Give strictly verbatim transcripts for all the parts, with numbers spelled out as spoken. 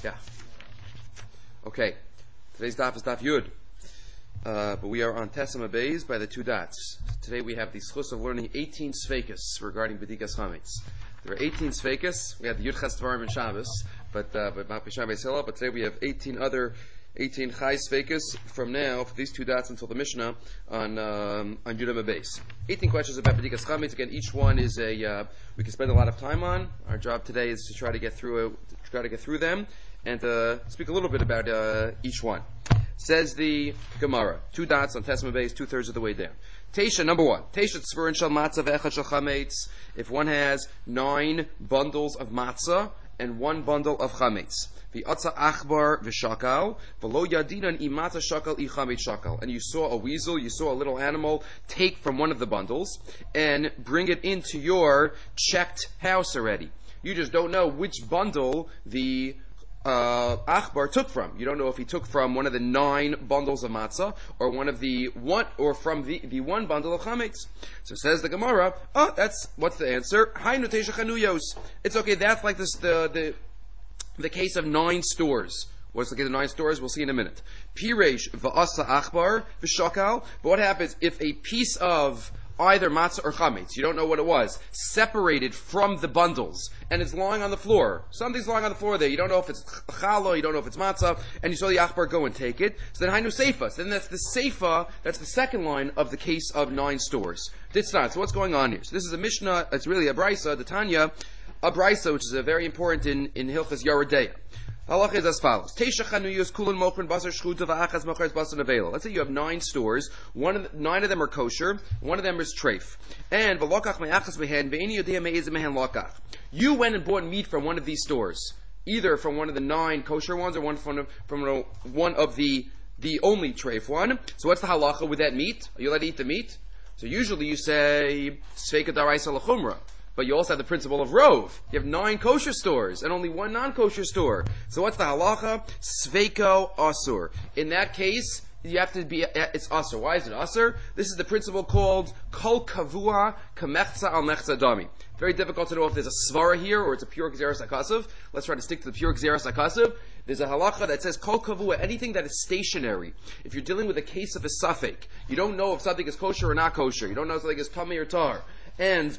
Yeah. Okay. Today's daf is daf Yud. Uh, but we are on Tesama Beis by the two dots. Today we have the schus of learning eighteen sveikas regarding B'dikas Chametz. There are eighteen sveikas. We had the Yud Ches Dvarim and Shabbos, but uh, but not B'Shem Beis Hillel. But today we have eighteen other eighteen Chai sveikas from now for these two dots until the Mishnah on um, on Yud Beis. eighteen questions about B'dikas Chametz. Again, each one is a uh, we can spend a lot of time on. Our job today is to try to get through it, to try to get through them and uh, speak a little bit about uh, each one. Says the Gemara, two dots on Tesma Beis, two thirds of the way down. Tesha, number one. Tesha tzvurin shel matzah ve'echad shel chametz. If one has nine bundles of matzah and one bundle of chametz. V'atza achbar v'shakal v'lo yadinan imatza shakal i chametz shakal. And you saw a weasel, you saw a little animal take from one of the bundles and bring it into your checked house already. You just don't know which bundle the Uh, Achbar took from. You don't know if he took from one of the nine bundles of matzah or one of the one or from the, the one bundle of chametz. So says the Gemara, oh, that's what's the answer? Hainu teisha chanuyos. It's okay. That's like this the the the case of nine stores. What's the case of nine stores? We'll see in a minute. Piresh va'asa achbar v'shakal. But what happens if a piece of either matzah or chametz, you don't know what it was, separated from the bundles, and it's lying on the floor. Something's lying on the floor there. You don't know if it's challah, you don't know if it's matzah, and you saw the achbar go and take it. So then hainu seifa. So then that's the seifa, that's the second line of the case of nine stores. It's not. So what's going on here? So this is a Mishnah, it's really a Brisa, the Tanya, a Brisa, which is a very important in, in Hilchas Yoredeya. Halach is as follows. Teisha chanuyos kulun mokrin basar shchuta va'achas mochers basar nevela. Let's say you have nine stores. One of the, nine of them are kosher. One of them is treif. And v'lokach me'achas mehen ve'eni yodea me'ezeh mehen lokach. You went and bought meat from one of these stores, either from one of the nine kosher ones or one from from one of the the only treif one. So what's the halacha with that meat? Are you allowed to eat the meat? So usually you say sveika daraisa lechumra. But you also have the principle of rov. You have nine kosher stores and only one non-kosher store. So what's the halacha? Sveiko asur. In that case, you have to be, it's asur. Why is it asur? This is the principle called kol kavua kamechza al mechza dami. Very difficult to know if there's a svara here or it's a pure gzeras hakasav. Let's try to stick to the pure gzeras hakasav. There's a halacha that says kol kavua, anything that is stationary. If you're dealing with a case of a suffix, you don't know if something is kosher or not kosher. You don't know if something is tamei or tar. And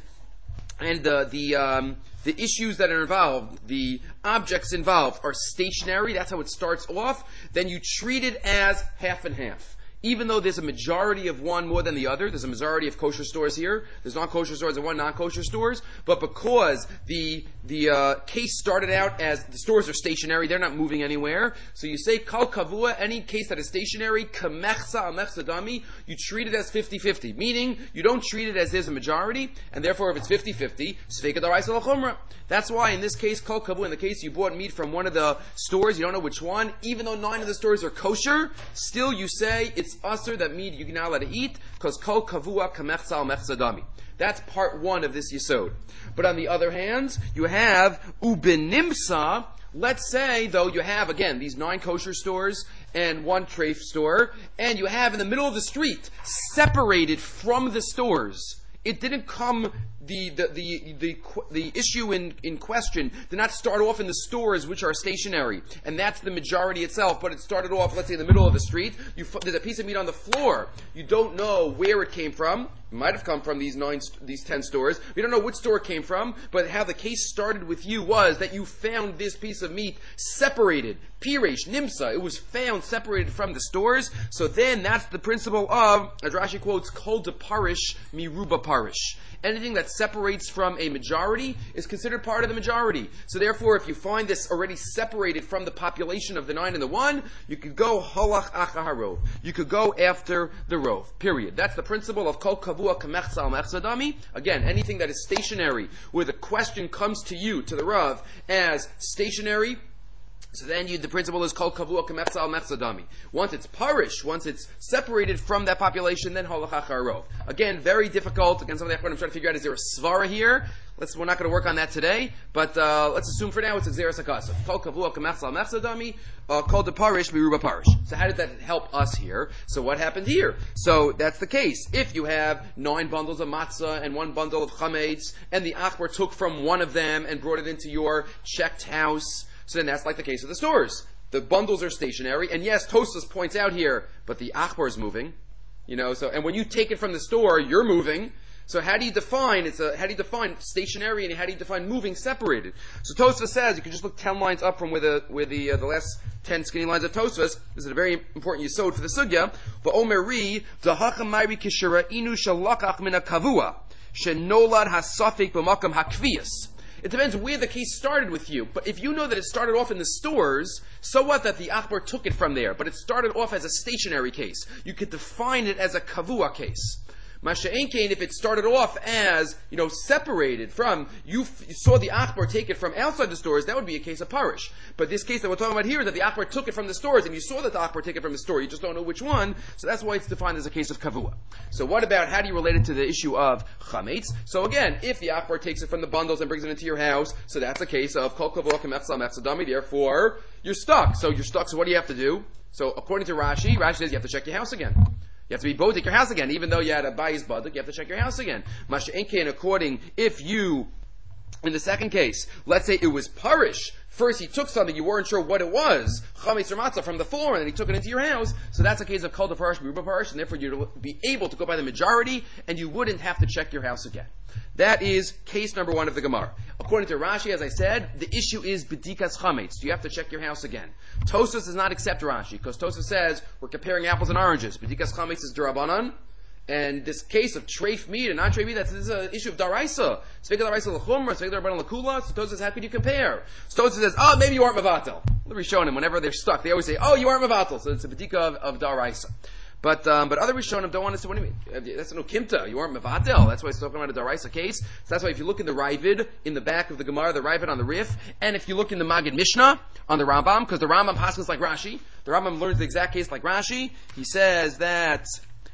And uh, the um, the issues that are involved, the objects involved are stationary. That's how it starts off. Then you treat it as half and half. Even though there's a majority of one more than the other, there's a majority of kosher stores here, there's non-kosher stores and one non-kosher stores, but because the the uh, case started out as the stores are stationary, they're not moving anywhere, so you say kal kavua, any case that is stationary, kamechsa al mechsa dami, you treat it as fifty-fifty, meaning you don't treat it as there's a majority, and therefore if it's fifty-fifty, sveika daraisa l'chumra. That's why in this case, kal kavua, in the case you bought meat from one of the stores, you don't know which one, even though nine of the stores are kosher, still you say it's asur, that meat you can now let it eat, because kol kavua kamechza al mechza dami. That's part one of this yesod. But on the other hand, you have ubenimsa. Let's say, though, you have, again, these nine kosher stores and one treif store, and you have in the middle of the street, separated from the stores. It didn't come, the the the the, the issue in, in question did not start off in the stores, which are stationary, and that's the majority itself, but it started off, let's say, in the middle of the street. You, there's a piece of meat on the floor. You don't know where it came from. It might have come from these nine, these ten stores. We don't know which store it came from, but how the case started with you was that you found this piece of meat separated. Piresh, Nimsa, it was found separated from the stores. So then that's the principle of, as Rashi quotes, kol de parish miruba parish. Anything that separates from a majority is considered part of the majority. So therefore, if you find this already separated from the population of the nine and the one, you could go halach achaharov. You could go after the rov. Period. That's the principle of kol kavua kamechza al mechza dami. Again, anything that is stationary, where the question comes to you, to the rav, as stationary, so then you, the principle is kol kavua kamechza al mechza dami. Once it's parish, once it's separated from that population, then halach acharov. Again, very difficult. Again, some of the I'm trying to figure out, is there a svara here? Let's, we're not going to work on that today, but uh, let's assume for now it's a gzeras hakasav. Kol kavua kamechza al mechza dami, kol de parish miruba parish. So how did that help us here? So what happened here? So that's the case. If you have nine bundles of matzah and one bundle of chametz, and the achbar took from one of them and brought it into your checked house, So then that's like the case of the stores. The bundles are stationary, and yes, Tosfos points out here, but the achbar is moving. You know, so and when you take it from the store, you're moving. So how do you define it's a how do you define stationary and how do you define moving separated? So Tosfos says you can just look ten lines up from where the where the uh, the last ten skinny lines of Tosfos. This is a very important yesod for the sugya. But Omeri dahacham mayri kishara inu shalakach min kavua shenolad hasafik b'makam hakviyas. It depends where the case started with you. But if you know that it started off in the stores, so what that the achbar took it from there? But it started off as a stationary case. You could define it as a kavua case. Masha'enkein, if it started off as, you know, separated from, you, f- you saw the achbar take it from outside the stores, that would be a case of parish. But this case that we're talking about here is that the achbar took it from the stores, and you saw that the achbar take it from the store, you just don't know which one, so that's why it's defined as a case of kavua. So what about, how do you relate it to the issue of chametz? So again, if the achbar takes it from the bundles and brings it into your house, so that's a case of kol kavua k'mechsal mechsadami, therefore, you're stuck. So you're stuck, so what do you have to do? So according to Rashi, Rashi says you have to check your house again. You have to be bodek your house again, even though you had a bayis baduk. You have to check your house again. Masha'enkein, according if you, in the second case, let's say it was parish. First, he took something you weren't sure what it was, chametz or matzah from the floor, and then he took it into your house. So that's a case of kol de parish, meruba parish, and therefore you'd be able to go by the majority, and you wouldn't have to check your house again. That is case number one of the Gemara. According to Rashi, as I said, the issue is bedikas chametz. Do you have to check your house again? Tosfos does not accept Rashi, because Tosfos says we're comparing apples and oranges. Bedikas chametz is d'Rabbanan, and this case of treif meat and non-treif meat, that's, this is an issue of daraisa. Sveka daraisa l'chumra, sveka darabanan l'kula. So Tosfos says, how could you compare? So Tosfos says, oh, maybe you aren't mevatel. Let me show them. Whenever they're stuck, they always say, oh, you aren't mevatel. So it's a bedika of, of daraisa. But um, but other Rishonim don't want to say, what do you mean? That's no kimta. You aren't mevatel. That's why he's talking about a daraisa case. So that's why if you look in the Ravid, in the back of the Gemara, the Ravid on the Rif, and if you look in the Magid Mishnah, on the Rambam, because the Rambam passes like Rashi, the Rambam learns the exact case like Rashi, he says that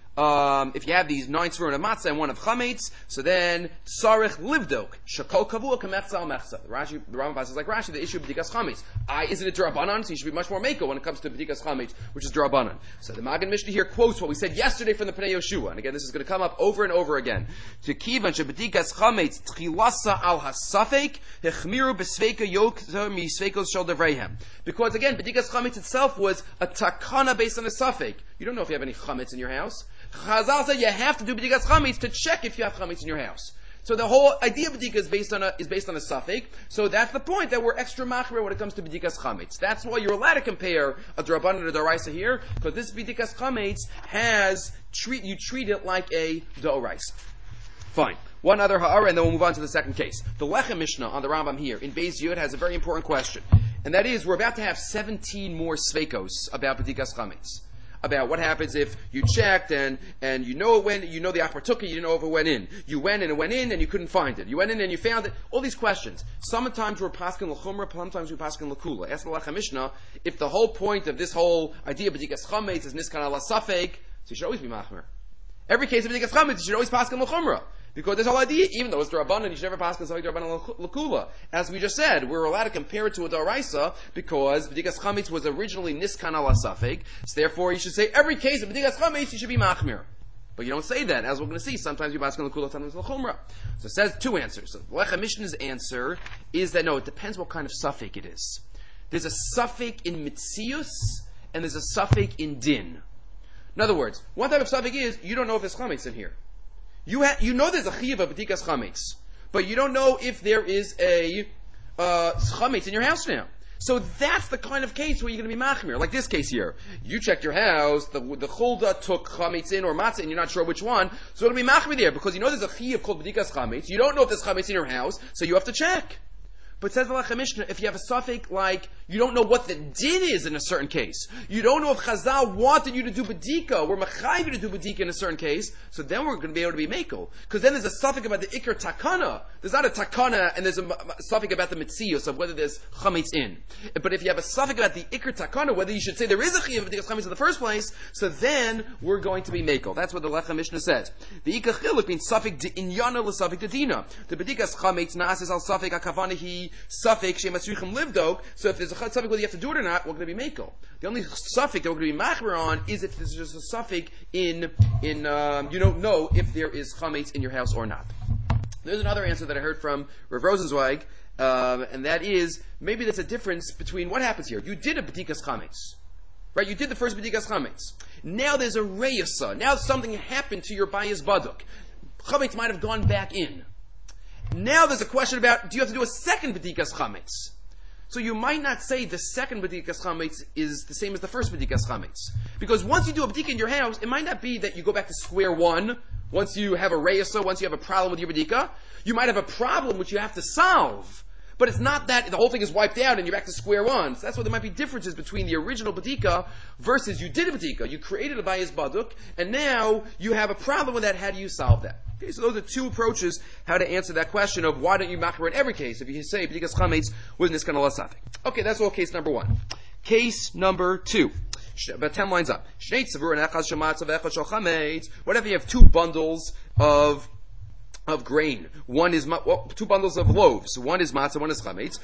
Um, if you have these nine sfurim of matzah and one of chametz, so then sarich livdok shakol kavua kamechza al mechza. The Rashi, the Rambam passes like Rashi. The issue of b'dikas chametz. I isn't it d'Rabbanan? So you should be much more meko when it comes to b'dikas chametz, which is d'Rabbanan. So the Magen Mishnah here quotes what we said yesterday from the Pnei Yoshua, and again this is going to come up over and over again. To kivan sheb'dikas chametz tchilasa al hasafek hechmiru b'sveika yokzer misveikos shel devreihem. Because again, b'dikas chametz itself was a takana based on a safek. You don't know if you have any chametz in your house. Chazal said you have to do b'dikas chametz to check if you have chametz in your house. So the whole idea of b'dika is based on a is based on a safek. So that's the point that we're extra machmer when it comes to b'dikas chametz. That's why you're allowed to compare a d'Rabbanan and a d'Oraisa here, because this b'dikas chametz has treat you treat it like a d'Oraisa. Fine. One other ha'ara, and then we'll move on to the second case. The Lechem Mishnah on the Rambam here in Beis Yud has a very important question, and that is we're about to have seventeen more sveikos about b'dikas chametz. About what happens if you checked and, and you know it went, you know the achbar took it, you didn't know if it went in. You went and it went in and you couldn't find it. You went in and you found it. All these questions. Sometimes we're paskin l'chumra, sometimes we're paskin l'kula. Ask the Lechem Mishnah, if the whole point of this whole idea of b'dikas chametz is niskan ala safek, so you should always be machmer. Every case of b'dikas chametz, you should always paskin l'chumra. Because this whole idea, even though it's d'Rabbanan, you should never pass Safek d'Rabbanan l'kula. As we just said, we're allowed to compare it to a d'Oraisa because b'dikas chametz was originally niskan ala safek. So therefore, you should say every case of b'dikas chametz you should be machmir. But you don't say that, as we're going to see. Sometimes you pass l'kula, sometimes l'chumra. So it says two answers. So the Lechem Mishnah's answer is that no, it depends what kind of safek it is. There's a safek in mitzius and there's a safek in din. In other words, one type of safek is you don't know if there's chametz in here. You ha- you know there's a chiyuv of b'dikas chametz, but you don't know if there is a uh, chametz in your house now. So that's the kind of case where you're going to be machmir, like this case here. You checked your house, the the chulda took chametz in or matzah, and you're not sure which one, so it'll be machmir there because you know there's a chiyuv called b'dikas chametz. You don't know if there's chametz in your house, so you have to check. But says the Lechem Mishnah, if you have a safek like you don't know what the din is in a certain case, you don't know if Chazal wanted you to do bedika, or mechayiv you to do bedika in a certain case, so then we're going to be able to be meko. Because then there's a safek about the ikar takana. There's not a takana and there's a safek about the mitzios of whether there's chametz in. But if you have a safek about the ikar takana, whether you should say there is a chiyuv of b'dikas chametz in the first place, so then we're going to be meko. That's what the Lechem Mishnah says. The ikar chiluk means safek de inyana le safek de dina. The b'dikas chametz naases al safek akavanahi Safek shematzrichim livdok. So if there's a safek whether you have to do it or not, we're going to be meko. The only safek that we're going to be machmer on is if there's just a safek in in um, you don't know if there is chametz in your house or not. There's another answer that I heard from Rav Rosenzweig, um, and that is, maybe there's a difference between what happens here. You did a B'dikas Chametz. Right, you did the first B'dikas Chametz. Now there's a Reyasa. Now something happened to your Bayis Baduk. Chametz might have gone back in. Now there's a question about, do you have to do a second B'dikas Chametz? So you might not say the second B'dikas Chametz is the same as the first B'dikas Chametz. Because once you do a B'dika in your house, it might not be that you go back to square one, once you have a Reyasa, once you have a problem with your B'dika. You might have a problem which you have to solve. But it's not that the whole thing is wiped out and you're back to square one. So that's why there might be differences between the original Badika versus you did a Badika. You created a Bayis Baduk, and now you have a problem with that. How do you solve that? Okay, so those are two approaches how to answer that question of why don't you makar in every case if you say Badikas Chametz with Niskan al Asafik. Okay, that's all case number one. Case number two. About ten lines up. What if you have two bundles of of grain? One is well, two bundles of loaves. One is matzah, one is chametz.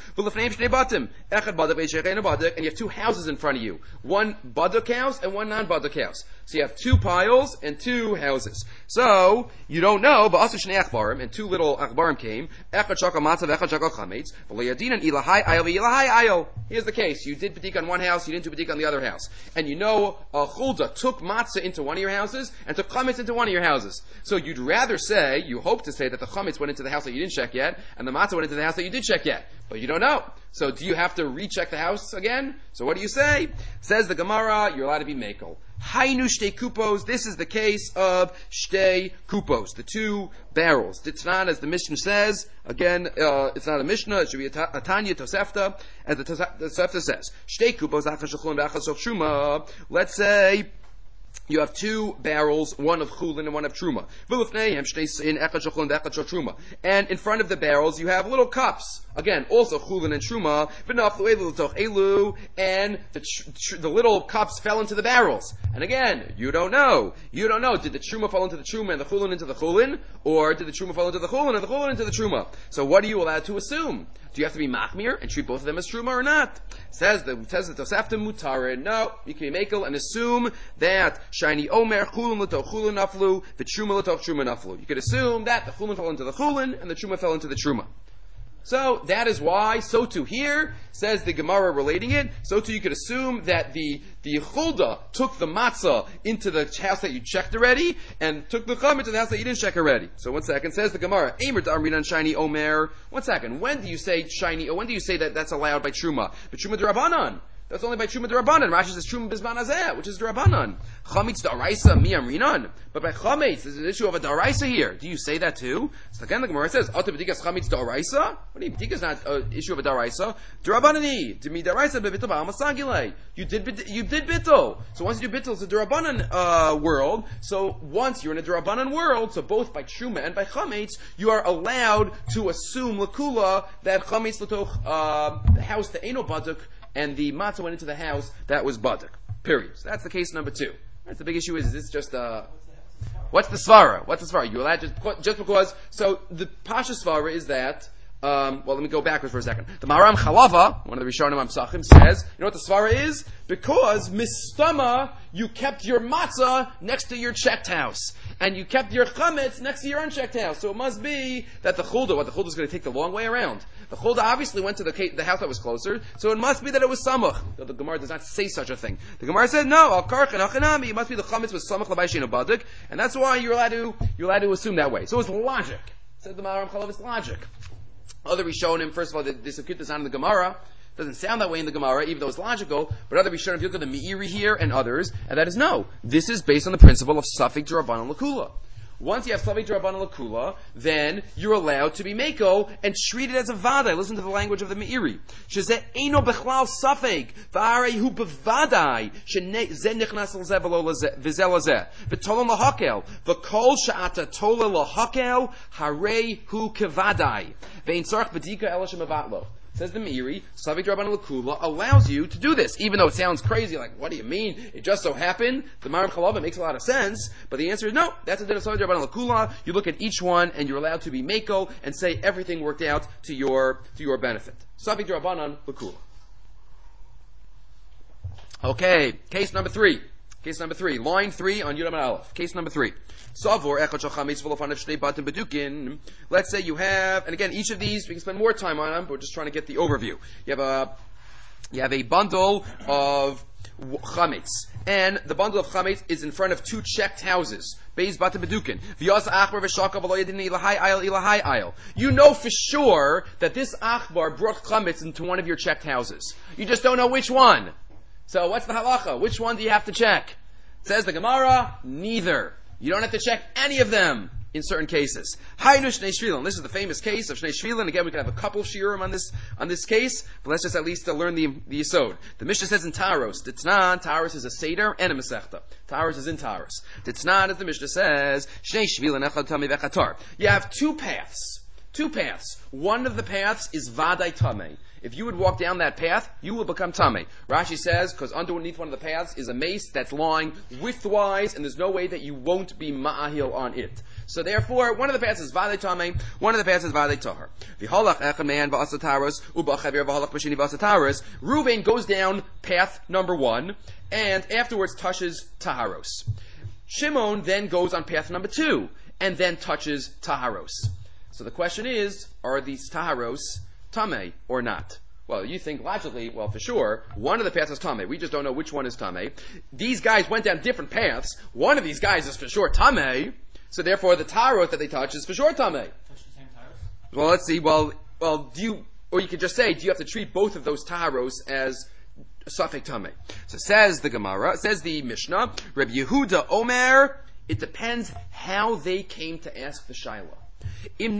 And you have two houses in front of you. One baduk house and one non-baduk house. So you have two piles and two houses. So you don't know, but also shnei achbarim, and two little achbarim came. Echad shakal matzah, echad shakal chametz. Here's the case: you did b'dik on one house, you didn't do b'dik on the other house, and you know a chulda took matzah into one of your houses and took chametz into one of your houses. So you'd rather say, you hope to say that the chametz went into the house that you didn't check yet, and the matzah went into the house that you did check yet, but you don't know. So do you have to recheck the house again? So what do you say? Says the Gemara, you're allowed to be mekel. Hainu shtei kupos. This is the case of shtei kupos, the two barrels. Ditnan, as the Mishnah says, again, uh, it's not a Mishnah, it should be a, ta- a Tanya Tosefta, as the Tosefta says. Shtei kupos, achas shechulin v'achas of truma. Let's say you have two barrels, one of chulin and one of truma. And in front of the barrels, you have little cups. Again, also chulin and truma. And the, tr- the little cups fell into the barrels. And again, you don't know. You don't know. Did the truma fall into the truma and the chulin into the chulin? Or did the truma fall into the chulin and the chulin into the truma? So what are you allowed to assume? Do you have to be machmir and treat both of them as truma or not? Says the says the Tosefta mutarin. No, you can be makel and assume that shiny omer chulin l'toch chulin naflu, the truma l'toch truma naflu. You could assume that the chulin fell into the chulin and the truma fell into the truma. So that is why, so too here, says the Gemara relating it, so too you could assume that the, the chulda took the matzah into the house that you checked already, and took the chametz to the house that you didn't check already. So one second, says the Gemara, Eimer d'amrinan shiny omer. One second, when do you say shiny, or when do you say that that's allowed by truma? But truma d'Rabbanan. That's only by Truma D'Rabbanan. Rashi says Truma Bizman Hazeh, which is D'Rabbanan. Chametz D'Oraisa Mi Amrinan. But by Chametz, there's an issue of a D'Oraisa here. Do you say that too? So again, the Gemara says, Ata B'dikas Chametz D'Oraisa? What do you mean? B'dikas is not an issue of a D'Oraisa. D'Rabbanani. D'mi D'Oraisa B'bitul Ba'al Masagilei. You did, you did Bittul. So once you do Bittul, it's a D'Rabbanan uh, world. So once you're in a D'Rabbanan world, so both by Truma and by Chametz, you are allowed to assume L'Kula that Chametz L'toch, uh, the house, the Eino Baduk, and the matzah went into the house that was baduk. Period. So that's the case number two. Right, the big issue is, is this just uh what's the svara? What's the svara? You allowed just just because? So the pasha svara is that. Um, well, let me go backwards for a second. The Maharam Chalava, one of the Rishonim Amsachim, says, you know what the svara is? Because mistama, you kept your matzah next to your checked house, and you kept your chametz next to your unchecked house. So it must be that the chulda, what the chulda is going to take the long way around. The chulda obviously went to the, the house that was closer, so it must be that it was samach. Though the Gemara does not say such a thing. The Gemara says no. Al karchen achanami. It must be the chametz was samach l'bayshin abadik, and that's why you're allowed to you're allowed to assume that way. So it's logic. Said the Maharam Chalav, it's logic. Other Rishonim, first of all, this akut is not in the Gemara. Doesn't sound that way in the Gemara, even though it's logical. But other Rishonim, if you look at the Meiri here and others, and that is no. This is based on the principle of Safek D'Rabbanan L'Kula. Once you have Safek D'Rabbanan L'Kula, then you're allowed to be Mako and treat it as a Vadai. Listen to the language of the Meiri. Shezeh Eino Bechlal Safek, V'arehu B'Vadai, Shezeh Nichnas L'Zeh V'Zeh L'Zeh, V'Tolon L'Hakel, V'Kol Sha'ata Tola L'Hakel, Harehu Kevadai, V'Ein Tzarech B'Dika Ela Shemavatlo. Says the Meiri, Safek D'Rabbanan L'Kula allows you to do this, even though it sounds crazy, like, what do you mean? It just so happened. The Maharam Chalav, it makes a lot of sense, but the answer is no, that's a din of Safek D'Rabbanan L'Kula. You look at each one, and you're allowed to be Mako, and say everything worked out to your, to your benefit. Safek D'Rabbanan L'Kula. Okay, case number three. Case number three, line three on Yud Amud Aleph. Case number three. Savor echad shel chametz v'lofanav shnei batim bedukin. Let's say you have, and again, each of these we can spend more time on them, but we're just trying to get the overview. You have a, you have a bundle of chametz, and the bundle of chametz is in front of two checked houses. Beis batim bedukin. V'yas achbar v'shaka v'lo yedin ilahai ayel ilahai ayel. You know for sure that this achbar brought chametz into one of your checked houses. You just don't know which one. So what's the halacha? Which one do you have to check? Says the Gemara, neither. You don't have to check any of them in certain cases. Haynu Shnei Shvilin. This is the famous case of Shnei Shvilin. Again, we could have a couple shiurim on this on this case, but let's just at least uh, learn the the yisod. The Mishnah says in Taros, Ditznan, Taros is a seder and a mesechta. Taros is in Taros. Ditznan, as the Mishnah says, Shnei Shvilin echad tamei v'echatar. You have two paths. Two paths. One of the paths is Vadai Tamei. If you would walk down that path, you will become Tamei. Rashi says, because underneath one of the paths is a mace that's lying widthwise, and there's no way that you won't be Ma'ahil on it. So therefore, one of the paths is Vadai Tamei, one of the paths is Vadai Tahar. V'holach echad man v'asataros, u'ba'chavir v'holach b'shini v'asataros. Reuben goes down path number one, and afterwards touches Taharos. Shimon then goes on path number two, and then touches Taharos. So the question is, are these Taharos Tamei or not? Well, you think logically, well, for sure, one of the paths is Tamei. We just don't know which one is Tamei. These guys went down different paths. One of these guys is for sure Tamei. So therefore, the Taharot that they touch is for sure Tamei. Touch the same Taharos? Well, let's see. Well, well, do you, or you could just say, do you have to treat both of those Taharos as Safek Tamei? So says the Gemara, says the Mishnah, Reb Yehuda Omer, it depends how they came to ask the Shaila. If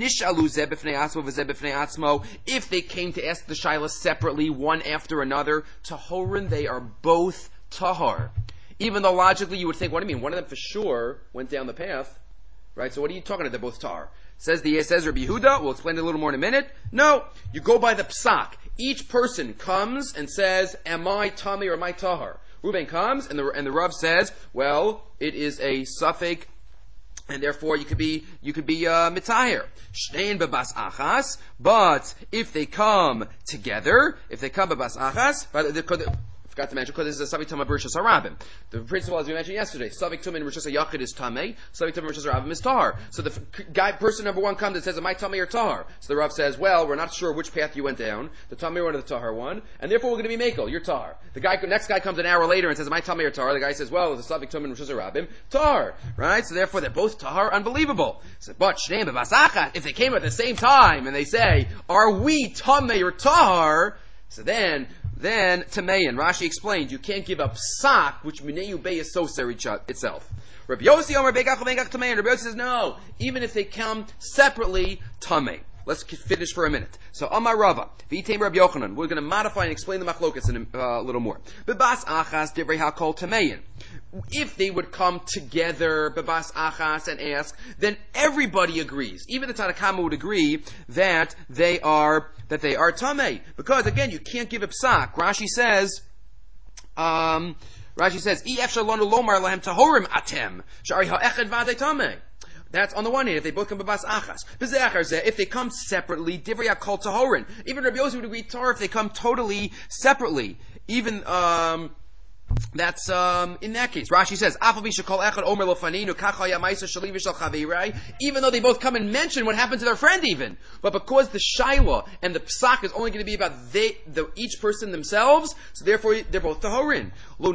they came to ask the Shaila separately, one after another, Tahorin, they are both Tahar. Even though logically you would think, what do you mean? One of them for sure went down the path, right? So what are you talking about? They're both Tahar. Says the says Rabbi Yehuda, we'll explain it a little more in a minute. No, you go by the psak. Each person comes and says, am I Tami or am I Tahar? Reuben comes and the, and the Rav says, well, it is a Safek, and therefore you could be you could be uh, mitahir shnein bebas achas. But if they come together, if they come bebas achas, but they could. I forgot to mention because this is a Savik Tumah B'Rishas Harabim. The principle, as we mentioned yesterday, Savik Tumah in Rishas Yachid is Tamei, Savik Tumah in Rishas Harabim is Tahar. So the f- guy, person number one comes and says, am I Tamei or Tahar? So the Rav says, well, we're not sure which path you went down, the Tamei one or the Tahar one, and therefore we're going to be Mekel, you're Tahar. The guy, next guy comes an hour later and says, am I Tamei or Tahar? The guy says, well, the Savik Tumah in Rishas Harabim, Tahar. Right? So therefore they're both Tahar, unbelievable. So, but Shneim B'Basachat, if they came at the same time and they say, are we Tamei or Tahar? So then, Then, Tameyan, Rashi explained, you can't give up sak, which Mineyu Bey is Soser itself. Rabbi Yossi Omer Begach Begach Tameyan. Rabbi Yossi says, no, even if they come separately, Tamei. Let's finish for a minute. So, Amar Rava, V'item Rabbi Yochanan. We're going to modify and explain the machlokas in a uh, little more. Bebas Achas Divrei HaKol Tameyan. If they would come together, Bebas Achas, and ask, then everybody agrees. Even the Tanakama would agree that they are that they are Tamei. Because again, you can't give a psak. Rashi says, um, Rashi says, E F Shalonu Lomar Lahem Tahorim Atem. Shari Ha'echad Vadei Tamei. That's on the one hand, if they both come Bebas Achas. If they come separately, Divrei HaKol Tahorin. Even Rabbi Yossi would agree Tahor if they come totally separately. Even, um, That's um, in that case. Rashi says, even though they both come and mention what happened to their friend even. But because the Shaila and the Psak is only going to be about they, the, each person themselves, so therefore they're both Tahorin.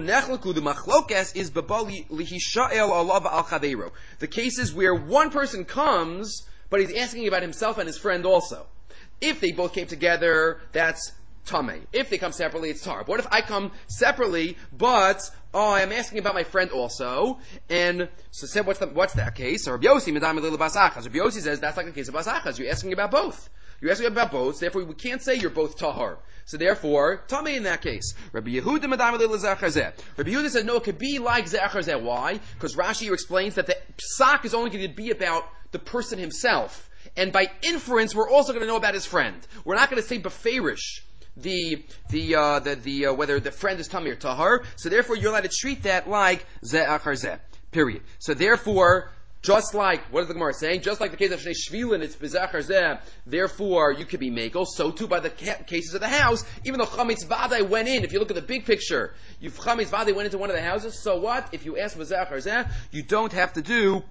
The cases where one person comes, but he's asking about himself and his friend also. If they both came together, that's Tamei. If they come separately, it's Tar. But what if I come separately, but oh, I'm asking about my friend also, and so said, what's the, what's that case? So Rabbi Yossi Medami Lila Bas Achas. Rabbi Yossi says that's like the case of Bas Achas. You're asking about both. You're asking about both. So therefore, we can't say you're both Tahar. So therefore, Tamei in that case. Rabbi Yehuda Medami Lila Zechazeh. Rabbi Yehuda says no, it could be like Zechazeh. Why? Because Rashi explains that the psak is only going to be about the person himself, and by inference, we're also going to know about his friend. We're not going to say beferish the the uh, the, the uh, whether the friend is Tamei or Tahar. So therefore, you're allowed to treat that like Zeh Achar Zeh. Period. So therefore, Just like, what is the Gemara saying? Just like the case of Shnei Shvilin, it's Bezachar Zeh, therefore you could be Mekel, so too by the ca- cases of the house, even though Chametz Vadai went in, if you look at the big picture, you Chametz Vadai went into one of the houses, so what? If you ask Bezachar Zeh, you don't have to do,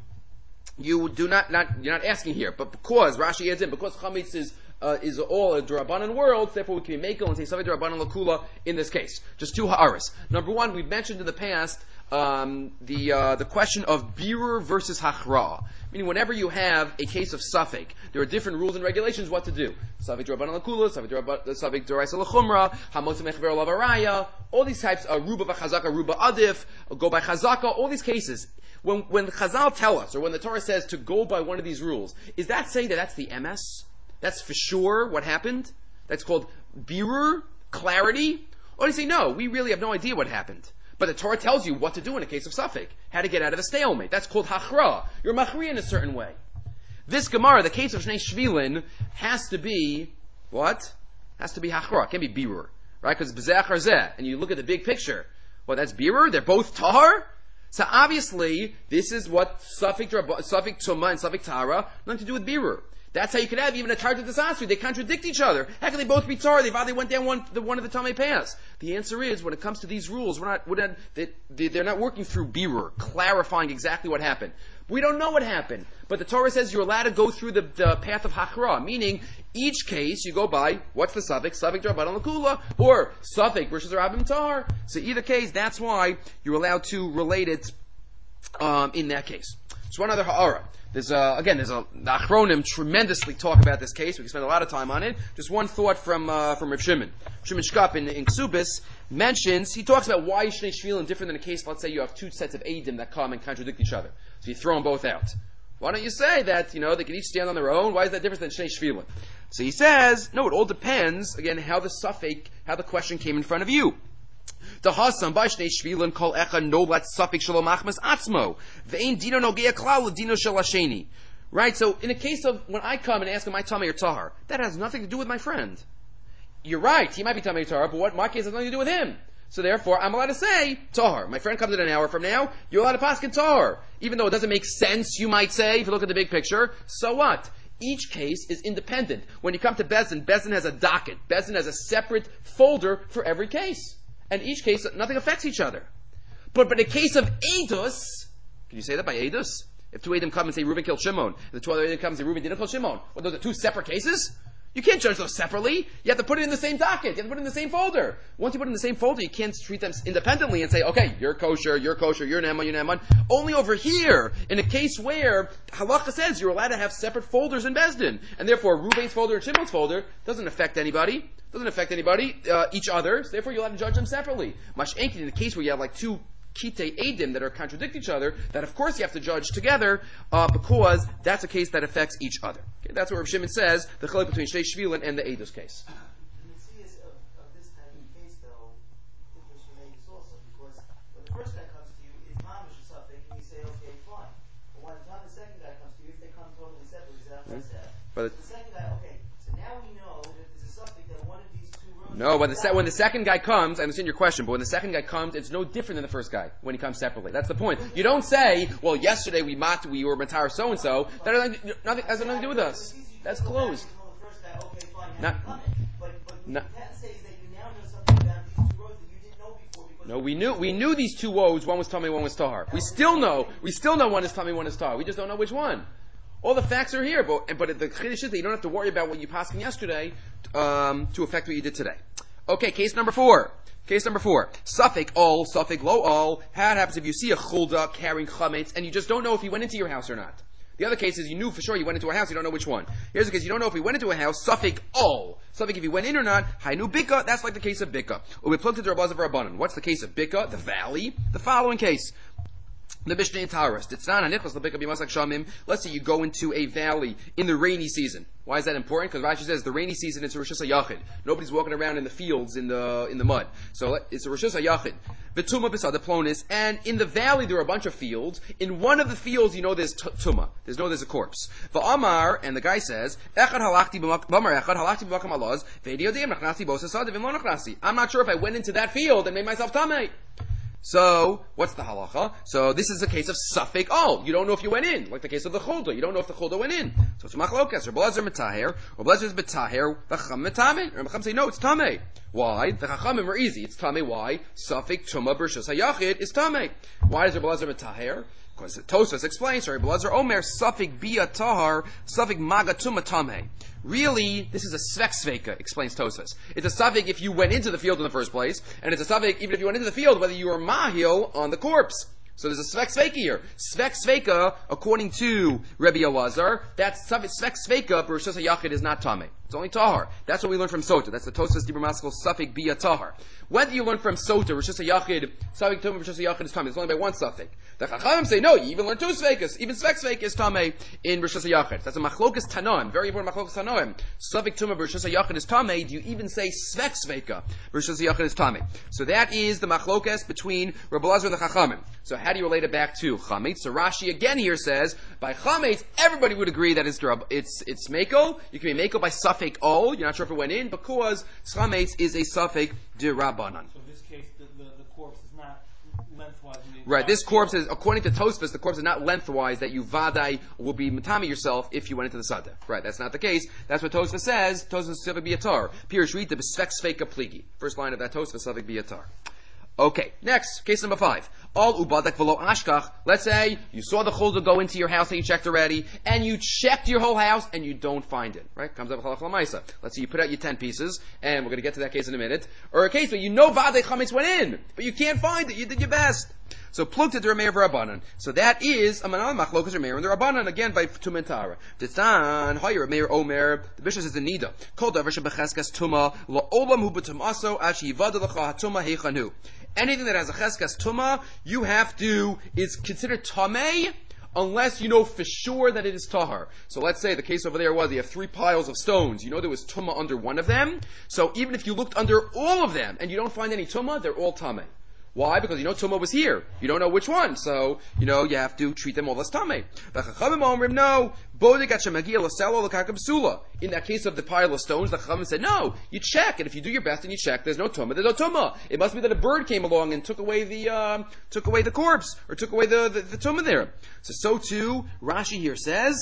you do not, not, you're not asking here, but because, Rashi adds in, because Chametz is Uh, is all a Durabanan world, therefore we can be Mekel and say Savik Durabanan Lakula in this case. Just two ha'aras. Number one, we've mentioned in the past um, the uh, the question of Birur versus Hachra. Meaning whenever you have a case of Safek, there are different rules and regulations what to do. Savik Durabanan Lakula, Savik Duraisa Lachumra, Hamotza Mechver Lavaraya, all these types, uh, Ruba V'Chazaka, Ruba Adif, go by Chazaka, all these cases. When, when Chazal tell us, or when the Torah says to go by one of these rules, is that saying that that's the M S? That's for sure what happened? That's called birur, clarity? Or do you say, no, we really have no idea what happened. But the Torah tells you what to do in a case of Safek, how to get out of a stalemate. That's called hachra. You're machri in a certain way. This Gemara, the case of Shnei Shvilin, has to be, what? Has to be hachra. It can't be birur. Right? Because b'ze'achar zeh. And you look at the big picture. Well, that's birur? They're both tahar? So obviously, this is what Safek Tumah and Safek Tara nothing to do with birur. That's how you could have even a Tarta Tasasri. They contradict each other. How can they both be Torah? They they went down one, the, one of the Tamei Paths. The answer is, when it comes to these rules, we're not, we're not, they, they're not working through Birur, clarifying exactly what happened. We don't know what happened. But the Torah says you're allowed to go through the, the path of Hachra, meaning each case you go by, what's the Safek? Safek Durabanan Lakula, or Safek versus Rabim Tar. So either case, that's why you're allowed to relate it um, in that case. So one other ha'ara. There's a, again, there's a, the Achronim tremendously talk about this case. We can spend a lot of time on it. Just one thought from, uh, from Rav Shimon. Shimon Shkop in, in Ksubis mentions, he talks about why Shnei Shvilin different than a case, let's say you have two sets of Eidim that come and contradict each other. So you throw them both out. Why don't you say that, you know, they can each stand on their own? Why is that different than Shnei Shvilin? So he says, no, it all depends, again, how the Safek, how the question came in front of you. The Hasan by Shnei Shvilin kol echa nolat Safek shalom achmas atzmo ve'ein dino nogea klal dino shel hasheni. Right. So in a case of when I come and ask him my tummy or tahar, that has nothing to do with my friend. You're right. He might be tummy or tahar, but what my case has nothing to do with him. So therefore, I'm allowed to say tahar. My friend comes in an hour from now. You're allowed to paskin tahar, even though it doesn't make sense. You might say if you look at the big picture. So what? Each case is independent. When you come to Bezdin, Bezdin has a docket. Bezdin has a separate folder for every case. And each case, nothing affects each other. But but in the case of Eidos, can you say that by Eidos? If two Eidim come and say Reuben killed Shimon, and the two other Eidim come and say Reuben didn't kill Shimon, well, those are two separate cases? You can't judge those separately. You have to put it in the same docket. You have to put it in the same folder. Once you put it in the same folder, you can't treat them independently and say, okay, you're kosher, you're kosher, you're Naaman, you're Naaman. Only over here, in a case where Halacha says you're allowed to have separate folders in Bezdin, and therefore Reuben's folder and Shimon's folder doesn't affect anybody. Doesn't affect anybody, uh, each other, so therefore you'll have to judge them separately. Mash'enkin, in the case where you have like two kitei edim that are contradict each other, that of course you have to judge together, uh, because that's a case that affects each other. Okay, that's what Rav Shimon says, the chilek between Shnei Shvilin and the Eidos case. The mitzvahs of, of this type of case, though, differs from Eidos also, because when the first guy comes to you, it's mamish or something, and you say, okay, fine. But when the time the second guy comes to you, if they come totally separately, is that what I said? But the second guy, okay, so now we know that there's a something that one of these two rows. No, when the, se- when the second guy comes, I understand your question, but when the second guy comes, it's no different than the first guy when he comes separately. That's the point. You don't say, well, yesterday we mat, we were matar so and so. That has nothing, nothing, has nothing to do with us. That's closed. Not, not, no, we knew we knew these two woes. One was tummy, one was tahar. We still know. We still know one is tummy, one is tahar. We just don't know which one. All the facts are here, but but the chiddush is that you don't have to worry about what you passed yesterday um, to affect what you did today. Okay, case number four. Case number four. Safek all, safek lo all. How it happens if you see a chulda carrying chametz and you just don't know if he went into your house or not. The other case is you knew for sure he went into a house, you don't know which one. Here's the case, you don't know if he went into a house, safek all. Safek if he went in or not, hainu bika, that's like the case of bika. Or we plugged into Rabba's of Rabbanan. What's the case of bika? The valley. The following case. The Mishnah in Taurus. Let's say you go into a valley in the rainy season. Why is that important? Because Rashi says the rainy season it's a Rosh Hashanah. Nobody's walking around in the fields in the in the mud. So it's a Rosh Hashanah. V'tumah b'sada plonis. And in the valley there are a bunch of fields. In one of the fields you know there's t- tumah. There's no there's a corpse. V'amar, and the guy says, Echad halachti b'makam echad halachti b'makam alaz v'ediyodim nachnasi b'osasad v'im lo nachnasi. I'm not sure if I went into that field and made myself tamei. So, what's the halacha? So, this is a case of suffik all. You don't know if you went in, like the case of the chulda. You don't know if the chulda went in. So it's a machlokas. Or blazer metaher, or blazer is metaher, v'cham metamin. Or v'cham say, no, it's tameh. Why? The chachamim are easy. It's tameh. Why? Suffik tuma b'rshus hayachid is tameh. Why is there blazer metaher? Because Tosfos explains, sorry, blazer omer, suffik bia tahar, suffik maga tuma tameh. Really, this is a svek sveka, explains Tosfos. It's a suffik if you went into the field in the first place, and it's a suffik even if you went into the field, whether you were mahil on the corpse. So there's a svek sveka here. Svek sveka, according to Rebbe Elazar, that's svek sveka, b'rshus hayachid is not tameh. It's only tahar. That's what we learn from Sota. That's the Tosfos Dibur Maskal suffik bia tahar. Whether you learn from Sota, Rishus HaYachid, Savik Tumah, Rishus HaYachid is Tameh. It's only by one suffix. The Chachamim say, no, you even learn two Sveikas. Even Svek Sveik is Tameh in Rishus HaYachid. That's a Machlokas Tanoim. Very important Machlokas Tanoim. Savik Tumah, Rishus HaYachid is Tameh. Do you even say Svek Sveika? Rishus HaYachid is Tameh. So that is the Machlokas between Rabbi Elazar and the Chachamim. So how do you relate it back to Chametz? So Rashi again here says, by Chametz, everybody would agree that it's it's, it's Mako. You can be Mako by Safek O. You're not sure if it went in, because Chametz is a Safek Dirab. So in this case, the, the, the corpse is not lengthwise. Right, this corpse is, according to Tosfos, the corpse is not lengthwise that you vadai will be matami yourself if you went into the sada. Right, that's not the case. That's what Tosfos says. Tosfos Sivik Biatar. Pirush read the Besvek Sveika Pligi. First line of that Tosfos Sivik Biatar. Okay, next, case number five. All ubadak v'lo ashkach. Let's say you saw the chulda go into your house that you checked already, and you checked your whole house and you don't find it. Right? Comes up halach l'maisa. Let's say you put out your ten pieces, and we're going to get to that case in a minute. Or a case where you know vadei chametz went in, but you can't find it. You did your best. So plukta to Rameir v'Rabbanan. So that is a manal machlokas Rameir and the Rabbanan again by Tumentara. Titzan higher Rameir Omer. The bishop is a nida. Kol davar shebecheskas tuma lo olam hu b'tumaso ashi yivada l'cha hatuma heichanu. Anything that has a cheskas tuma, you have to is considered tamei unless you know for sure that it is tahar. So let's say the case over there was you have three piles of stones. You know there was tuma under one of them. So even if you looked under all of them and you don't find any tuma, they're all tamei. Why? Because you know Tumah was here. You don't know which one. So, you know, you have to treat them all as Tameh. The Chachamim Omrim, no. In that case of the pile of stones, the Chachamim said, no, you check. And if you do your best and you check, there's no Tumah, there's no Tumah. It must be that a bird came along and took away the, um, took away the corpse, or took away the, the, the Tumah there. So, so too, Rashi here says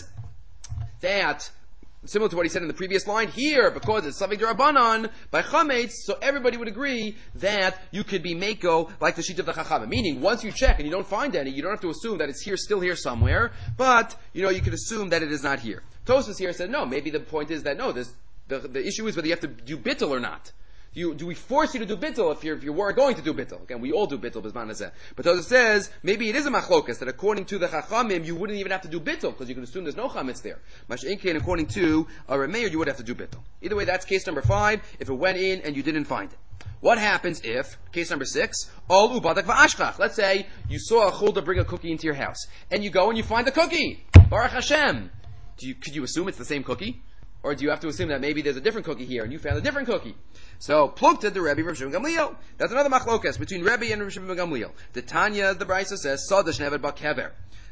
that, similar to what he said in the previous line, here, because it's Savik Darabanan, by Chametz, so everybody would agree that you could be Mako like the sheet of the Chachamim. Meaning, once you check and you don't find any, you don't have to assume that it's here, still here somewhere, but, you know, you can assume that it is not here. Tosfos here said, no, maybe the point is that, no, this, the, the issue is whether you have to do bittul or not. Do, you, do we force you to do bittul if, you're, if you weren't going to do bittul? Again, we all do bittul, Bizman Hazeh. But Tosfos says, maybe it is a machlokas, that according to the Chachamim, you wouldn't even have to do bittul, because you can assume there's no chametz there. Mash'inkein, according to a Rameir, you would have to do bittul. Either way, that's case number five, if it went in and you didn't find it. What happens if, case number six, all ubadak va'ashkach. Let's say, you saw a chulda bring a cookie into your house, and you go and you find the cookie. Baruch Hashem. Do you, could you assume it's the same cookie? Or do you have to assume that maybe there's a different cookie here and you found a different cookie? So, plukta the Rebbe Rav Shimon Gamliel. That's another machlokas between Rebbe and Rav Shimon Gamliel. The Tanya, the Brisa says, Sadash never bakever.